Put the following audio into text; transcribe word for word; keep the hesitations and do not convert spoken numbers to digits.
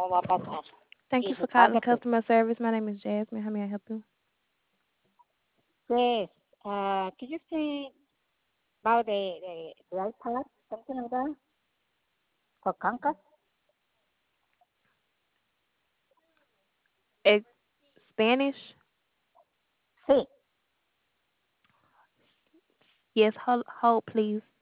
cómo va a pasar. Thank you for Dice, calling ándate. customer service. My name is Jasmine. How may I help you? Yes, uh, could you say about the, the, the iPad, something like that, for Comcast? Ex- Spanish? Sí, Yes, hold, hold please.